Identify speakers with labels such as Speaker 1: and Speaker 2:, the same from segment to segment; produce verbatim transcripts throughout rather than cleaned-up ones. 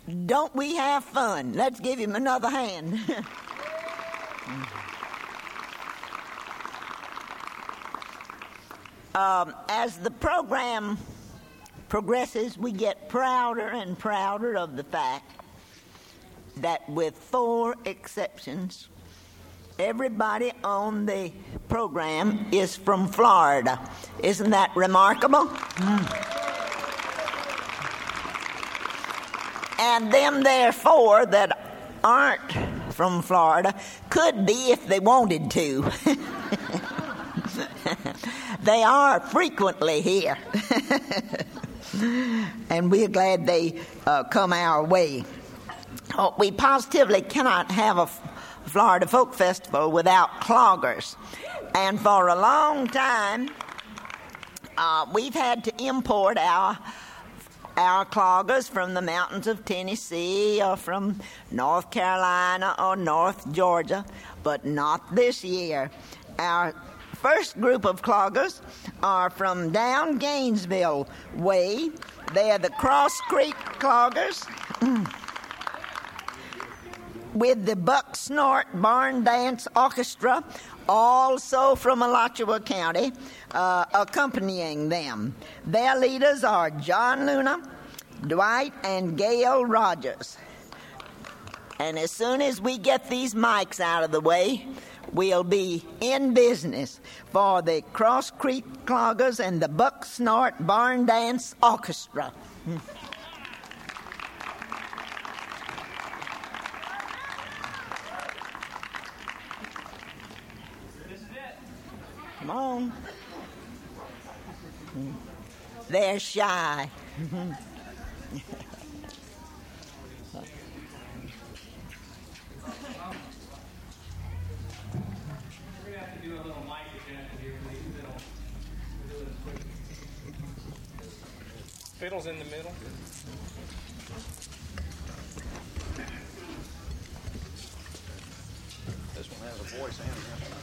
Speaker 1: don't we have fun? Let's give him another hand. um, as the program progresses, we get prouder and prouder of the fact that with four exceptions, everybody on the program is from Florida. Isn't that remarkable? Mm. And them there four that aren't from Florida could be if they wanted to. They are frequently here. And we're glad they uh, come our way. Oh, we positively cannot have a Florida Folk Festival without cloggers. And for a long time, uh, we've had to import our our cloggers from the mountains of Tennessee or from North Carolina or North Georgia, but not this year. Our first group of cloggers are from down Gainesville way. They are the Cross Creek cloggers. With the Buck Snort Barn Dance Orchestra, also from Alachua County, uh, accompanying them. Their leaders are John Luna, Dwight, and Gail Rogers. And as soon as we get these mics out of the way, we'll be in business for the Cross Creek Cloggers and the Buck Snort Barn Dance Orchestra. Come on. They're shy.
Speaker 2: Fiddle's in the middle.
Speaker 3: This one has a voice and an instrument.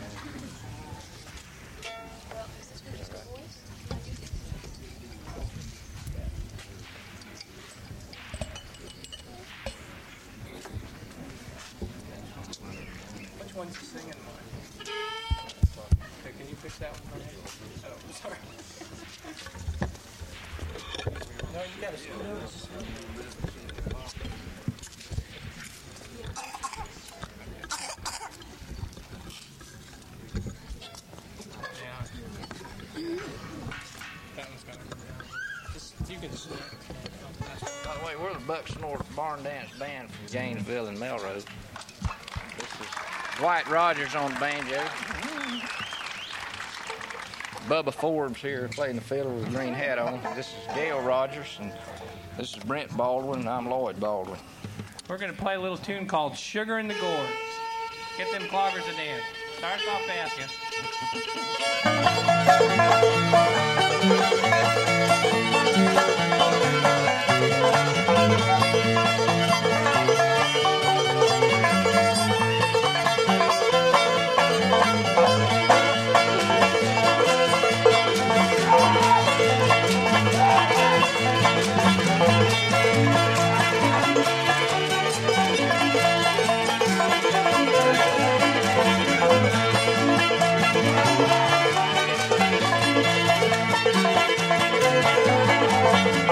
Speaker 2: Which one's singing? Okay, can you fix that one? Oh, sorry. No, you gotta scoot over. You can just,
Speaker 3: By the way, we're the Buck Snort Barn Dance Band from Gainesville and Melrose. This is Dwight Rogers on the banjo. Bubba Forbes here playing the fiddle with a green hat on. This is Gail Rogers, and this is Brent Baldwin, and I'm Lloyd Baldwin.
Speaker 2: we're going to play a little tune called Sugar in the Gourd. Get them cloggers to dance. Starts off fast,
Speaker 4: Thank you.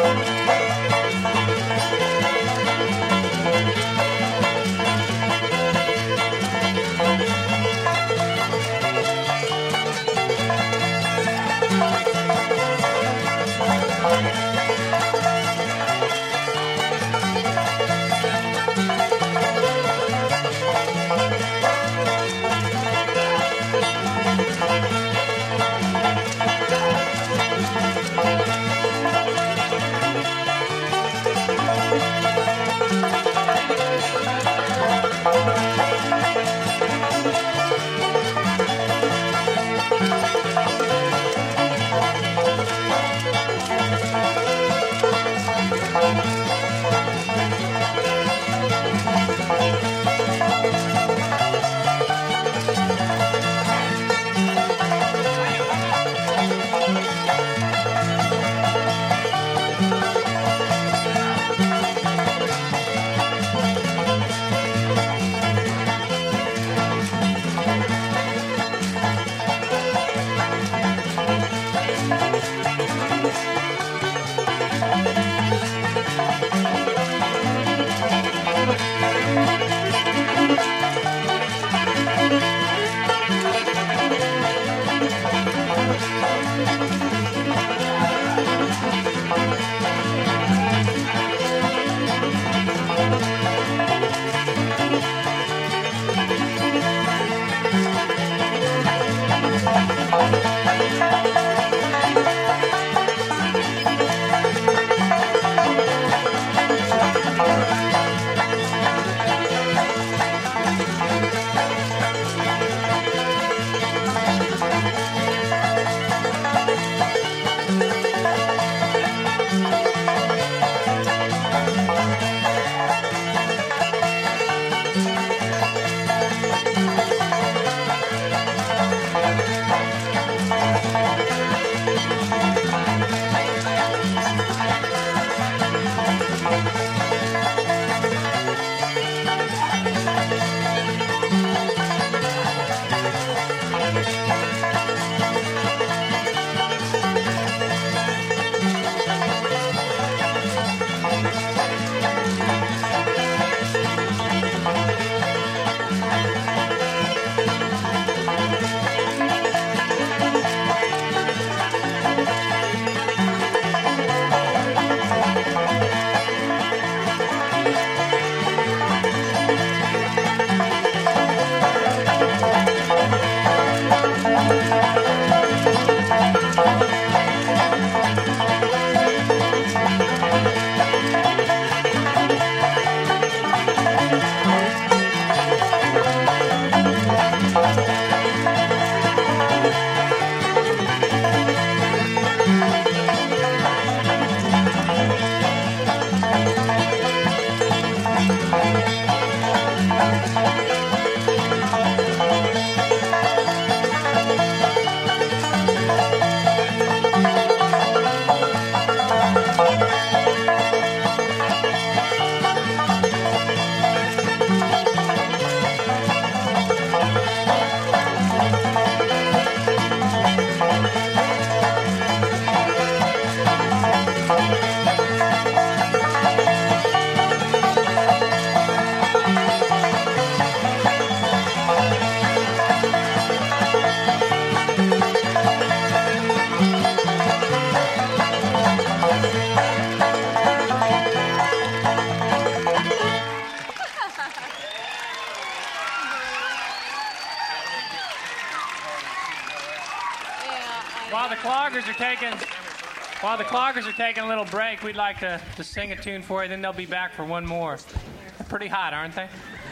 Speaker 2: While the cloggers are taking, while the cloggers are taking a little break, we'd like to, to sing a tune for you. Then they'll be back for one more. They're pretty hot, aren't they?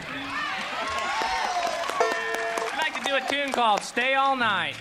Speaker 2: I'd like to do a tune called "Stay All Night."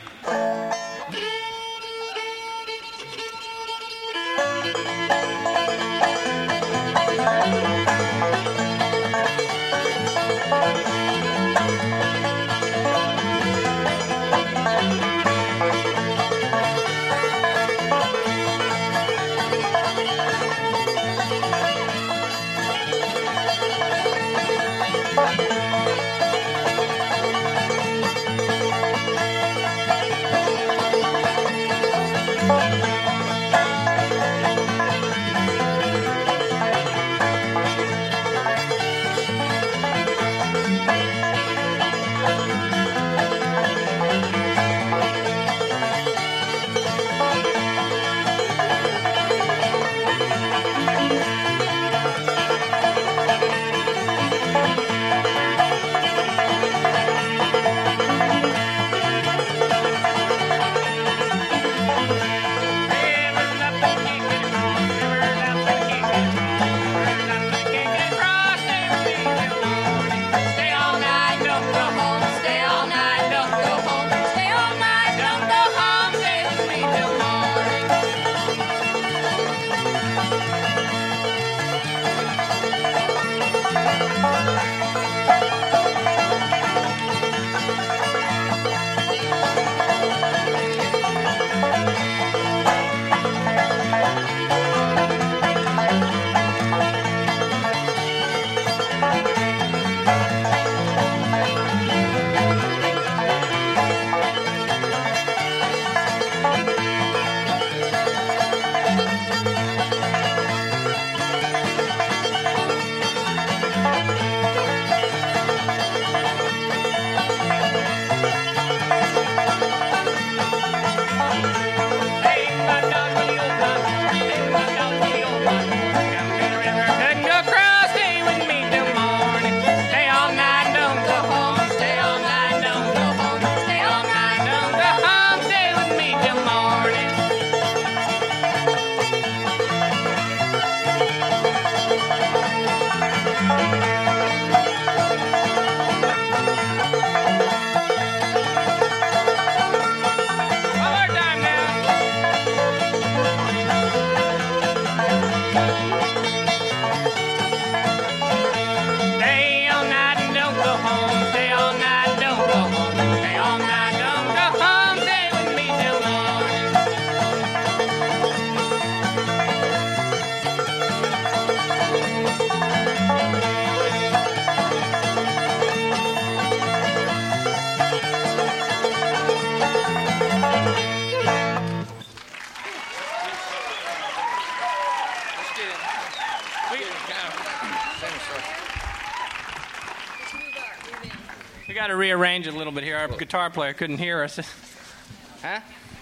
Speaker 2: We got to rearrange it a little bit here. Our guitar player couldn't hear us. Huh?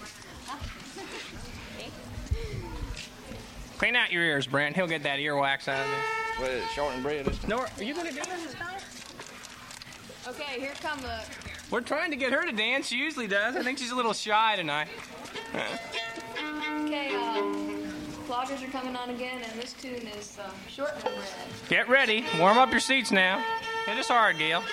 Speaker 2: Clean out your ears, Brent. He'll get that earwax out of there.
Speaker 3: What is it, short and bread?
Speaker 2: No, are you going to do this this time?
Speaker 4: Okay, here come the...
Speaker 2: We're trying to get her to dance. She usually does. I think she's a little shy tonight.
Speaker 4: Okay, uh, cloggers are coming on again, and this tune is uh, short and bread.
Speaker 2: Get ready. Warm up your seats now. Hit us hard, Gail.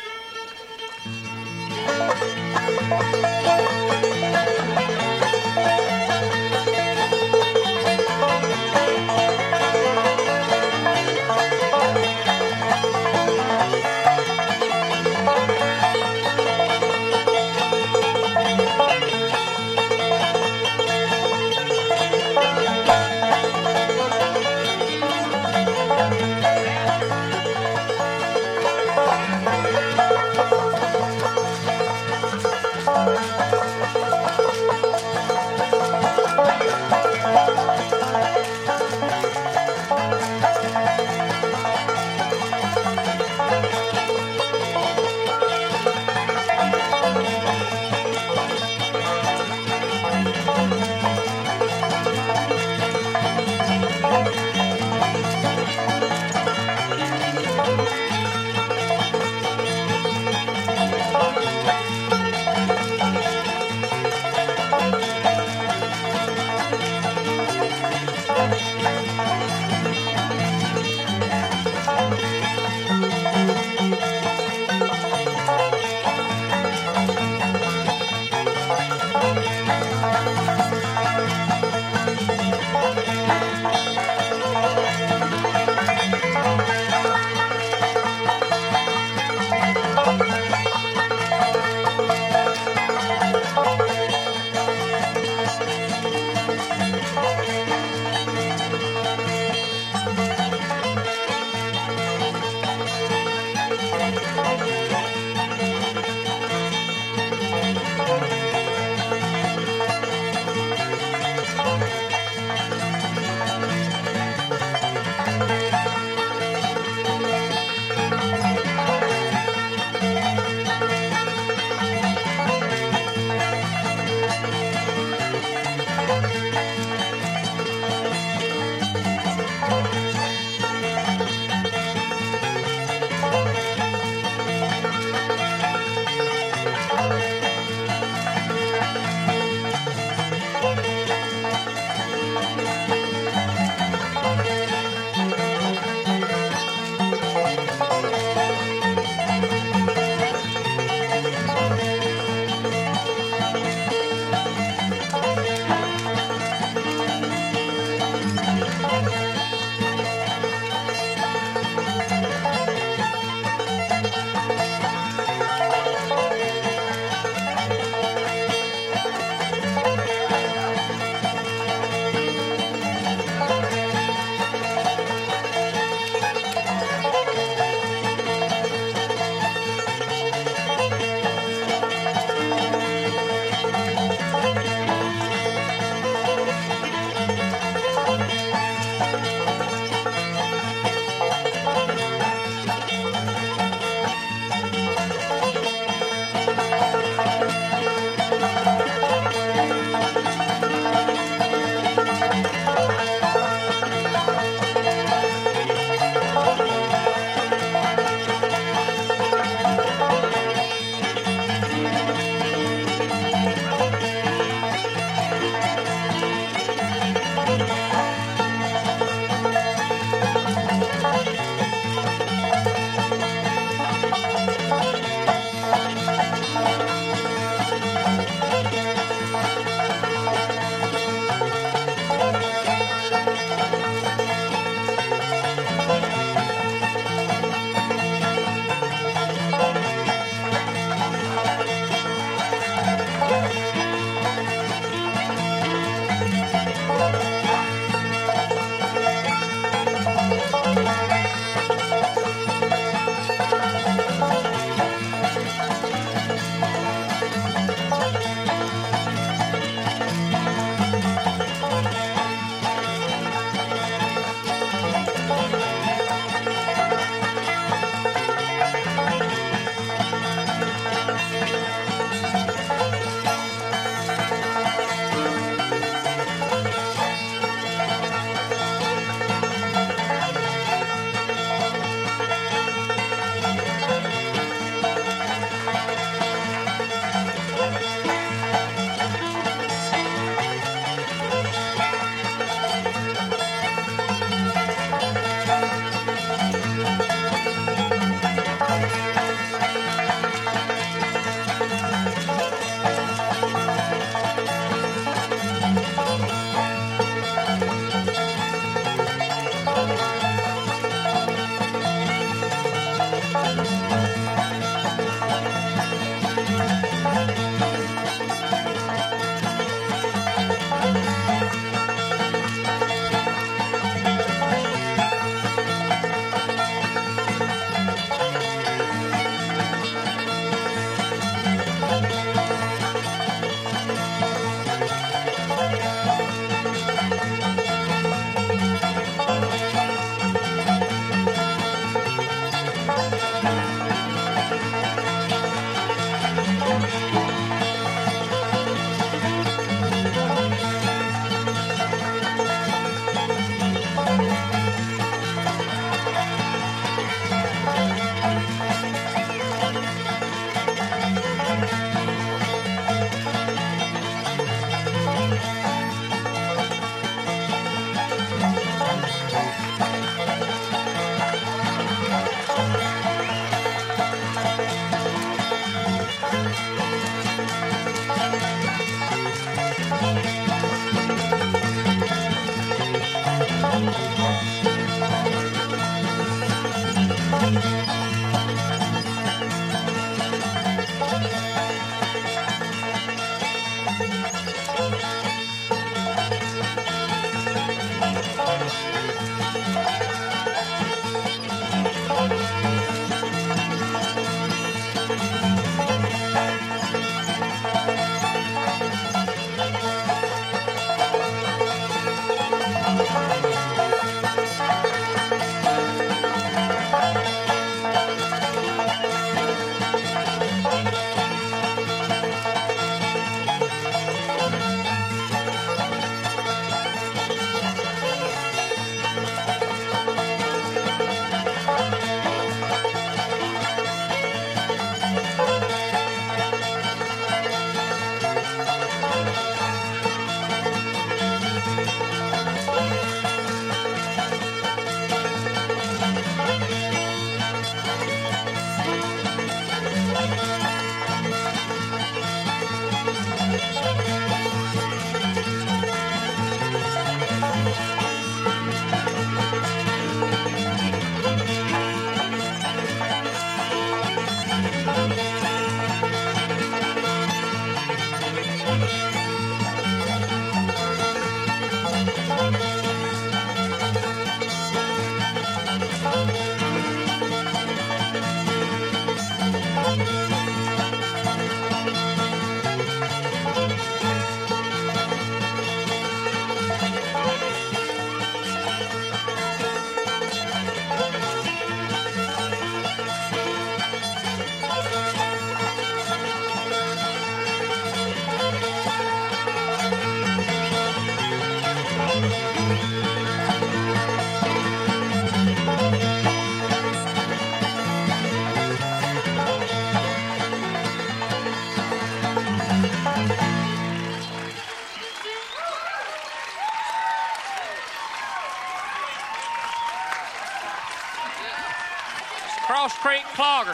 Speaker 2: Cross Creek Clogger.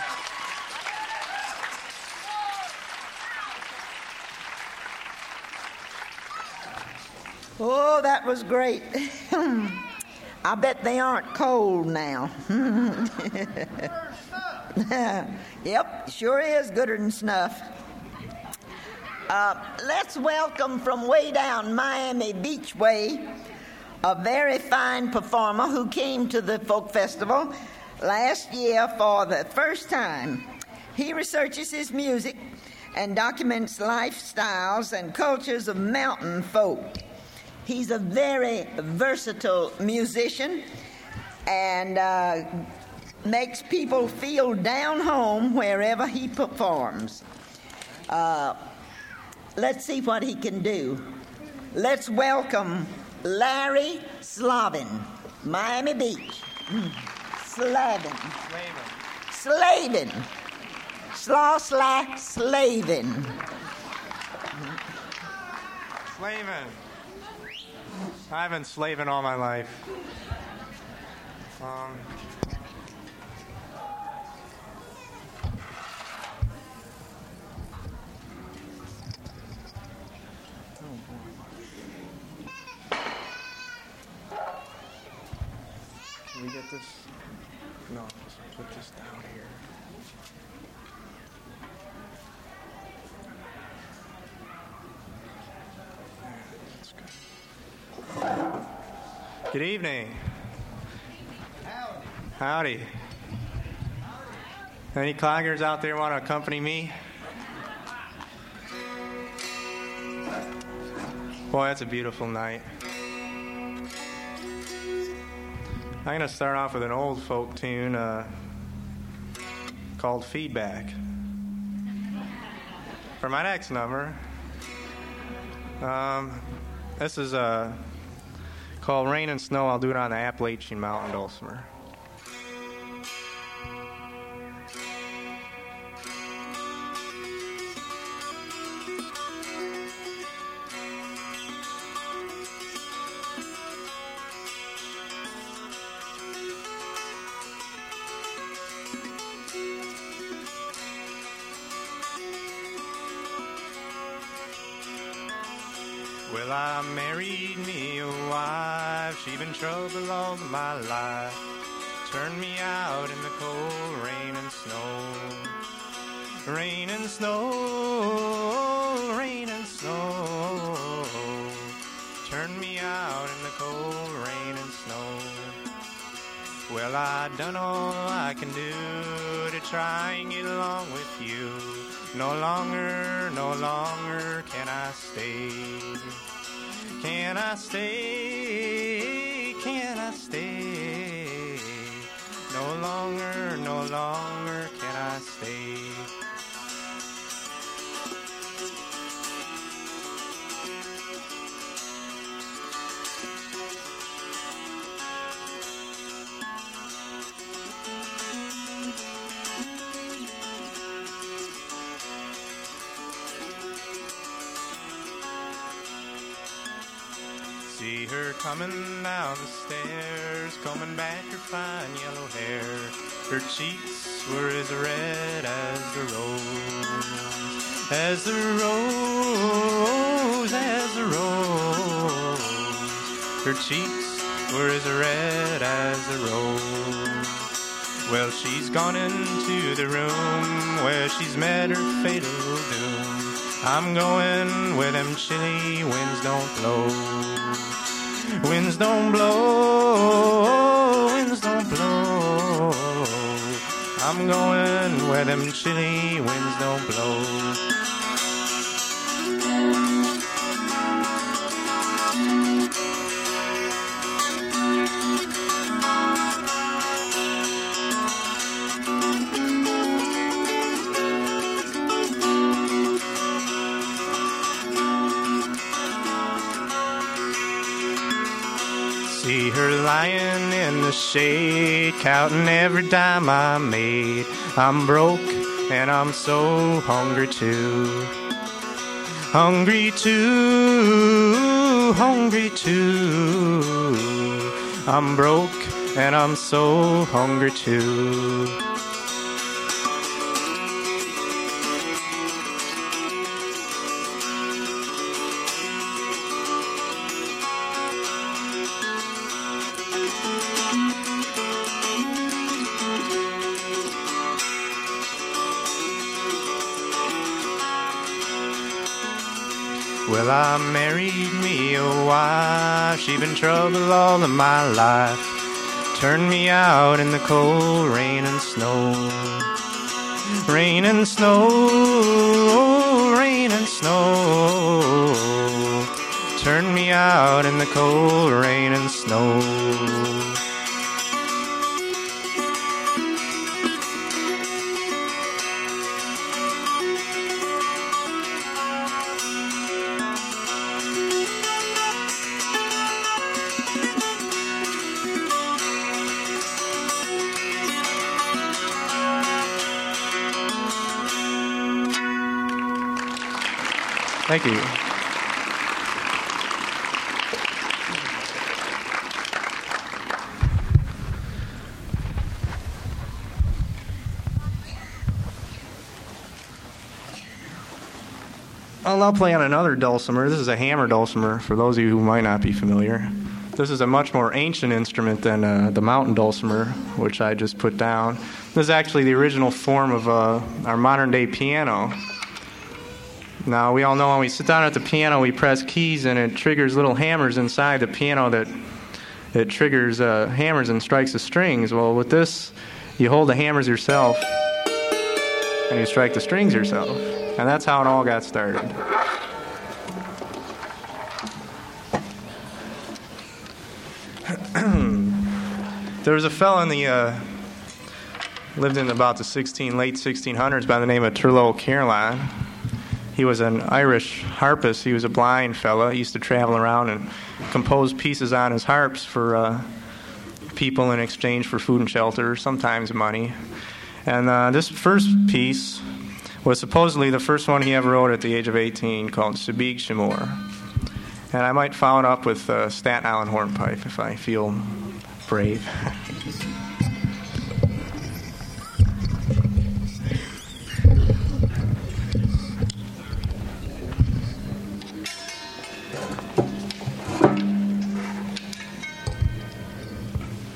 Speaker 1: Oh, that was great. I bet they aren't cold now. Yep, sure is gooder than snuff. Uh, let's welcome from way down Miami Beach way a very fine performer who came to the folk festival last year for the first time. He researches his music and documents lifestyles and cultures of mountain folk. He's a very versatile musician and uh, makes people feel down home wherever he performs. Uh, let's see what he can do. Let's welcome Larry Slavin, Miami Beach. Mm. Slavin. Slavin. Slaw, slack, slavin.
Speaker 5: Slavin. I've been slaving all my life. Um, Can we get this? No, just put this down here. Good evening. Howdy. Howdy. Any cloggers out there want to accompany me? Boy, that's a beautiful night. I'm going to start off with an old folk tune uh, called Feedback. For my next number, um, this is uh, called Rain and Snow. I'll do it on the Appalachian Mountain Dulcimer. Well, I married me a wife, she been trouble all my life. Turned me out in the cold, Rain and snow, rain and snow, turn me out in the cold rain and snow. Well, I done all I can do to try and get along with you. No longer, no longer can I stay. Can I stay? Can I stay? No longer, no longer can I stay. See her coming down the stairs, combing back her fine yellow hair. Her cheeks were as red as the rose, as the rose, as the rose. Her cheeks were as red as the rose. Well, she's gone into the room where she's met her fatal doom. I'm going where them chilly winds don't blow. Winds don't blow, winds don't blow. I'm going where them chilly winds don't blow. See her lying in the shade, counting every dime I made. I'm broke and I'm so hungry too. Hungry too, hungry too. I'm broke and I'm so hungry too. Well, I married me a wife, she been trouble all of my life. Turned me out in the cold rain and snow. Rain and snow, rain and snow. Turned me out in the cold rain and snow. Thank you. I'll now play on another dulcimer. This is a hammer dulcimer, for those of you who might not be familiar. This is a much more ancient instrument than uh, the mountain dulcimer, which I just put down. This is actually the original form of uh, our modern-day piano. Now, we all know when we sit down at the piano, we press keys and it triggers little hammers inside the piano that it triggers uh, hammers and strikes the strings. Well, with this, you hold the hammers yourself and you strike the strings yourself. And that's how it all got started. There was a fellow in the, uh, lived in about the sixteen, late sixteen hundreds by the name of Turlough Caroline. He was an Irish harpist. He was a blind fella. He used to travel around and compose pieces on his harps for uh, people in exchange for food and shelter, sometimes money. And uh, this first piece was supposedly the first one he ever wrote at the age of eighteen, called Sabig Shimur. And I might follow it up with uh, Staten Island Hornpipe if I feel brave.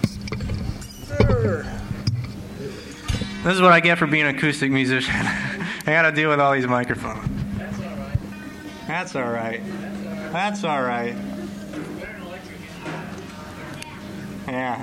Speaker 5: This is what I get for being an acoustic musician. I got to deal with all these microphones. That's all right. That's all right. Yeah.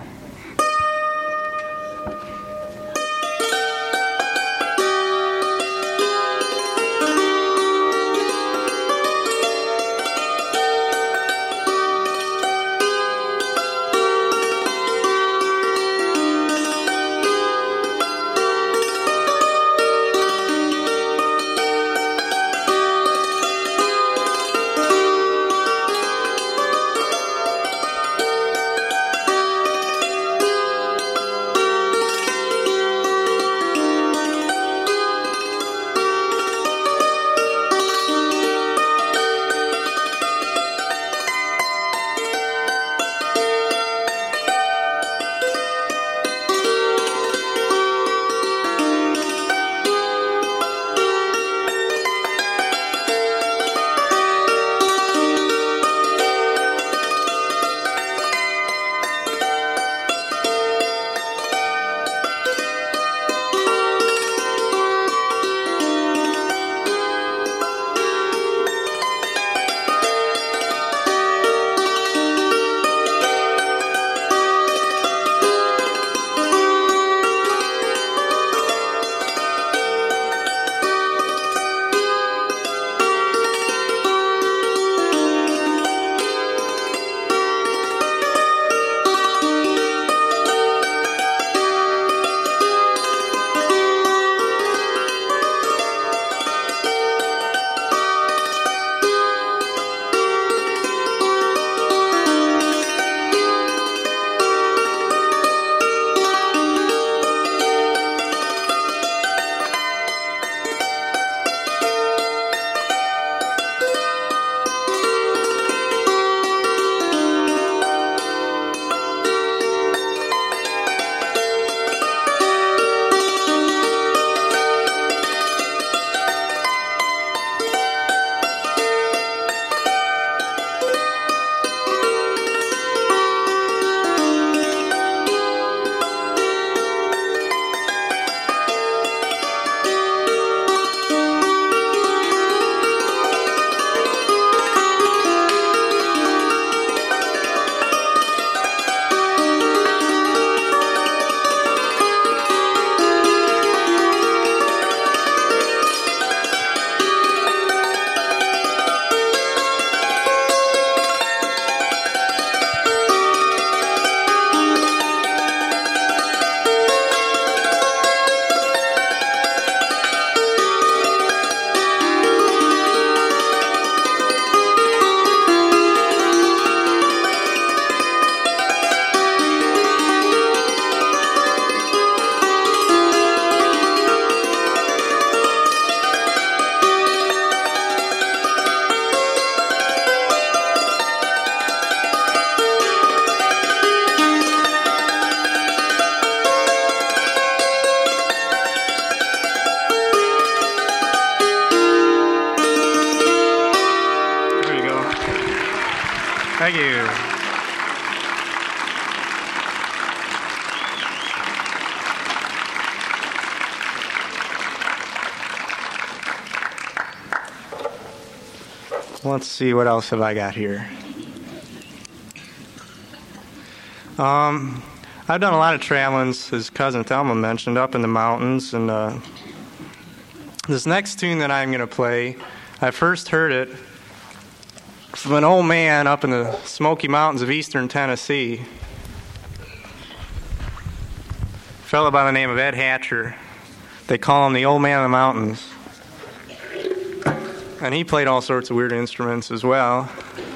Speaker 5: Thank you. Let's see, what else have I got here? Um, I've done a lot of traveling, as Cousin Thelma mentioned, up in the mountains. And uh, this next tune that I'm going to play, I first heard it from an old man up in the Smoky Mountains of eastern Tennessee. A fellow by the name of Ed Hatcher. They call him the Old Man of the Mountains. And he played all sorts of weird instruments as well.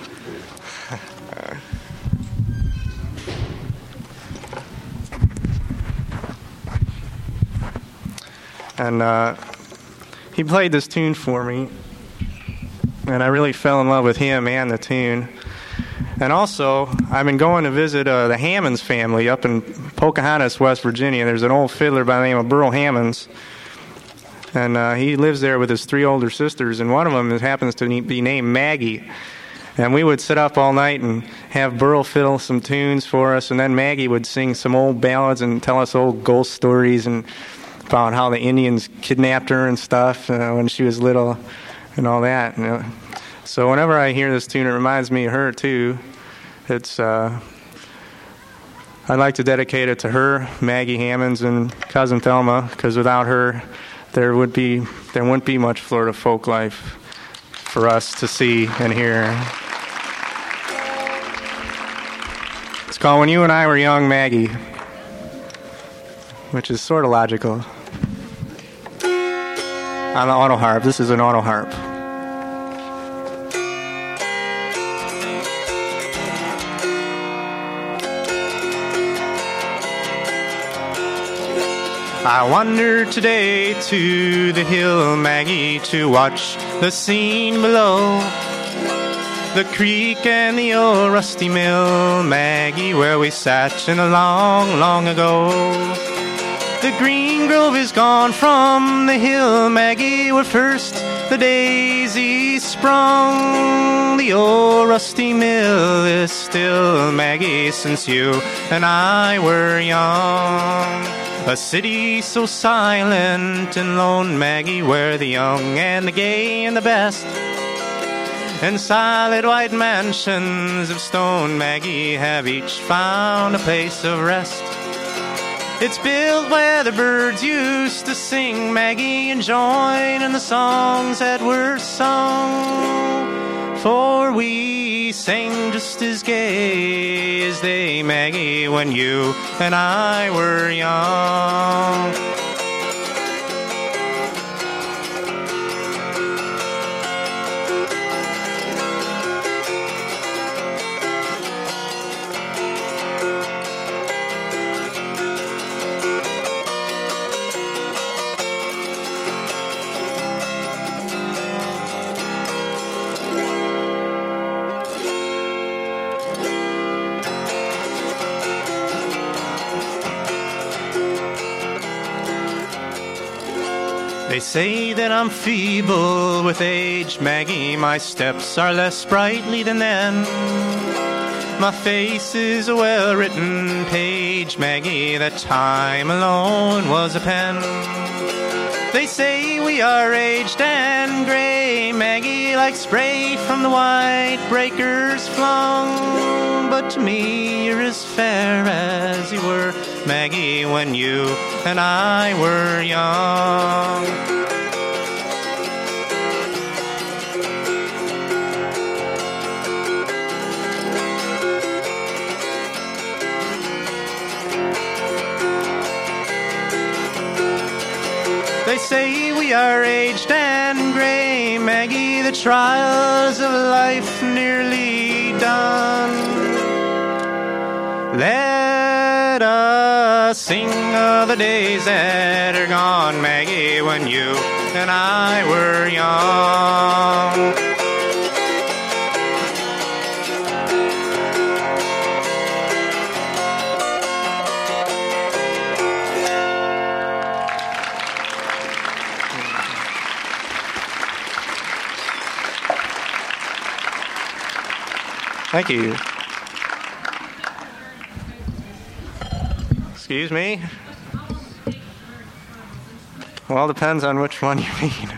Speaker 5: And uh, he played this tune for me, and I really fell in love with him and the tune. And also, I've been going to visit uh, the Hammonds family up in Pocahontas, West Virginia. There's an old fiddler by the name of Burl Hammonds, and uh, he lives there with his three older sisters, and one of them happens to be named Maggie. And we would sit up all night and have Burl fiddle some tunes for us, and then Maggie would sing some old ballads and tell us old ghost stories and about how the Indians kidnapped her and stuff uh, when she was little and all that. You know. So whenever I hear this tune, it reminds me of her too. It's uh, I'd like to dedicate it to her, Maggie Hammonds, and cousin Thelma, because without her, there would be there wouldn't be much Florida folk life for us to see and hear. It's called When You and I Were Young, Maggie, which is sort of logical. On the auto harp. This is an auto harp. I wandered today to the hill, Maggie, to watch the scene below. The creek and the old rusty mill, Maggie, where we sat in a long, long ago. The green grove is gone from the hill, Maggie, where first the daisy sprung. The old rusty mill is still, Maggie, since you and I were young. A city so silent and lone, Maggie, where the young and the gay and the best and silent white mansions of stone, Maggie, have each found a place of rest. It's built where the birds used to sing, Maggie, and join in the songs that were sung. For we sang just as gay as they, Maggie, when you and I were young. They say that I'm feeble with age, Maggie. My steps are less sprightly than then. My face is a well-written page, Maggie, that time alone was a pen. They say we are aged and gray, Maggie, like spray from the white breakers flung. But to me you're as fair as you were, Maggie, when you and I were young. They say we are aged and gray, Maggie, the trials of life nearly done. Let us sing of the days that are gone, Maggie, when you and I were young. Thank you. Excuse me? Well, it depends on which one you mean.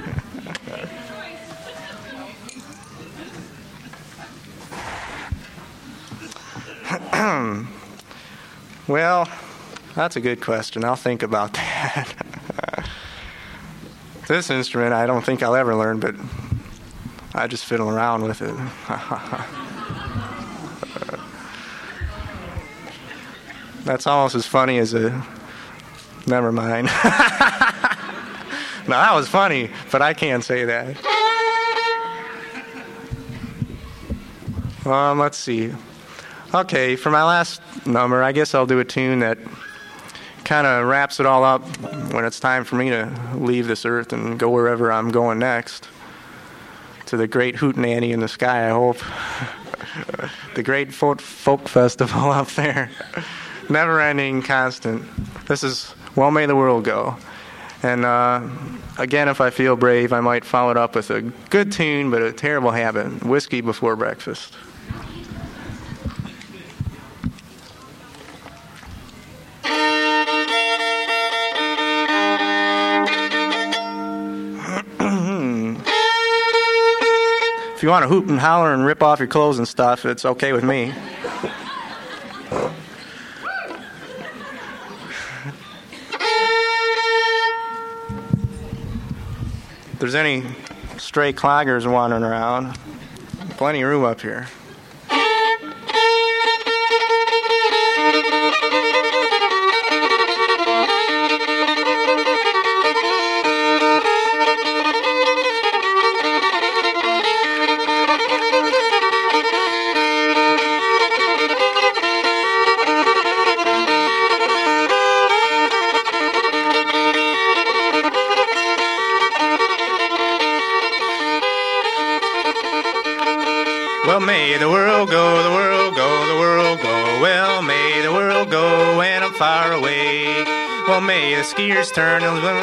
Speaker 5: Well, that's a good question. I'll think about that. This instrument I don't think I'll ever learn, but I just fiddle around with it. That's almost as funny as a... Never mind. No, that was funny, but I can't say that. Um, let's see. Okay, for my last number, I guess I'll do a tune that kind of wraps it all up when it's time for me to leave this earth and go wherever I'm going next. To the great hootenanny in the sky, I hope. The great folk, folk festival up there. Never-ending, constant. This is Well May the World Go. And uh, again, if I feel brave, I might follow it up with a good tune, but a terrible habit. Whiskey Before Breakfast. If you want to hoot and holler and rip off your clothes and stuff, it's okay with me. If there's any stray cloggers wandering around, plenty of room up here. Well, may the world go, the world go, the world go. Well, may the world go when I'm far away. Well, may the skiers turn,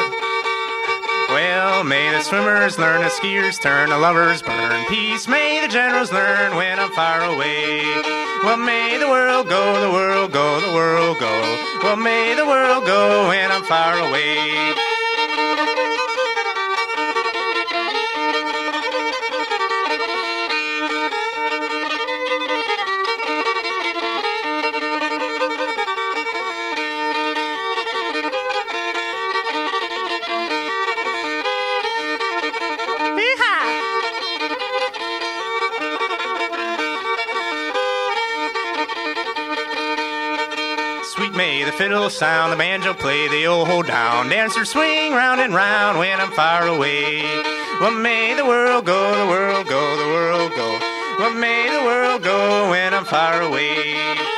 Speaker 5: well, may the swimmers learn, the skiers turn, the lovers burn. Peace may the generals learn when I'm far away. Well, may the world go, the world go, the world go. Well, may the world go when I'm far away. Sweet may the fiddle sound, the banjo play, the old hold down. Dancers swing round and round when I'm far away. Well, may the world go, the world go, the world go. Well, may the world go when I'm far away.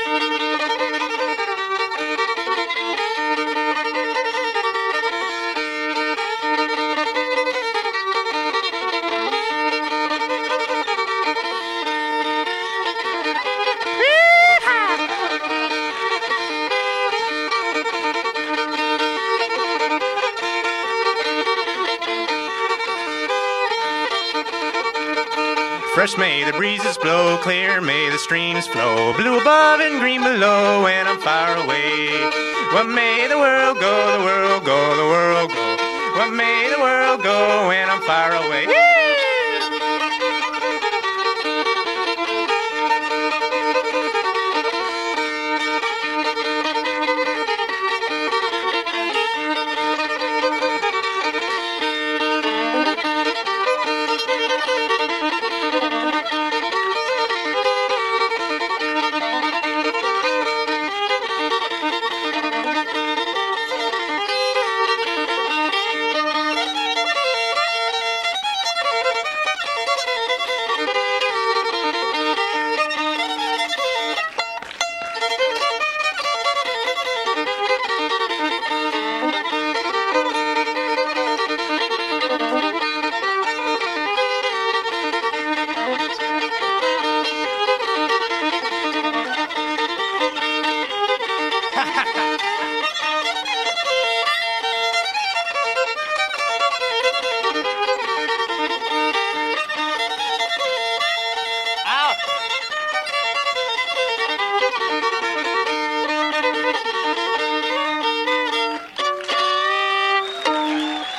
Speaker 5: Fresh may the breezes blow, clear may the streams flow, blue above and green below when I'm far away. Well, may the world go, the world go, the world go. Well, may the world go when I'm far away.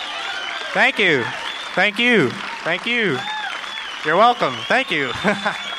Speaker 5: Thank you. Thank you. Thank you. You're welcome. Thank you.